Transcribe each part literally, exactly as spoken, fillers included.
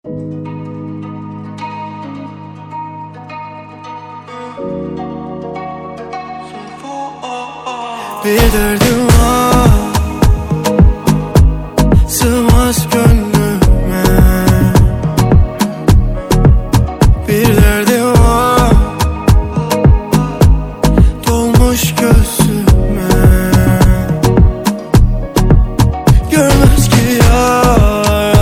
Bir derdim var, sığmaz gönlüme. Bir derdim var, dolmuş gözüme. Görmez ki yar,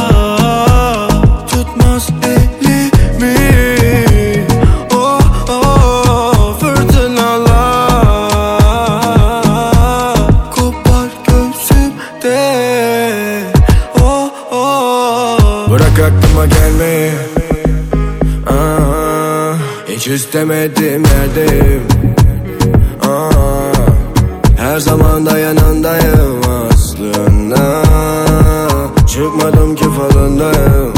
tutmaz elimi. Oh oh fırtınalar kopar gözümde. Oh oh bırak aklıma gelmeyi. Aa, hiç istemediğim yerdeyim. Aa, her zaman da yanındayım aslında. Çıkmadım ki falındayım.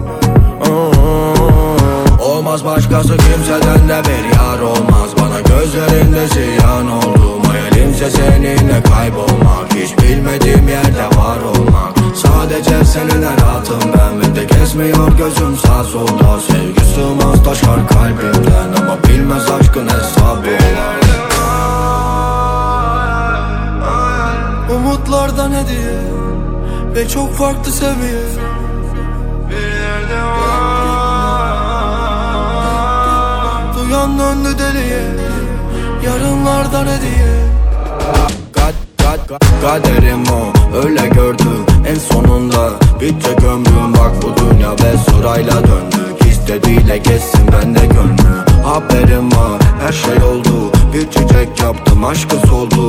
Aa, olmaz başkası kimseden de bir yar olmaz. Bana gözlerinde ziyan oldum. Hayalimse seninle kaybolmak. Hiç bilmediğim yerde var olmak. Sadece seninle rahatım ben. Ve de kesmiyor gözüm sağ solda. Sevgi sığmaz taşar kalbimden. Ama bilmez aşkın hesabı. Umutlardan hediye ve çok farklı seviye. Bir yerde var, duyan döndü deliye. Yarınlardan hediye. Kad, kad, kad, kaderim o, öyle gördüm en sonunda. Bitecek ömrüm bak bu dünya ve sırayla döndük. İstediğiyle geçsin bende gönlü. Haberim var, her şey oldu. Bir çiçek yaptım, aşkı soldu.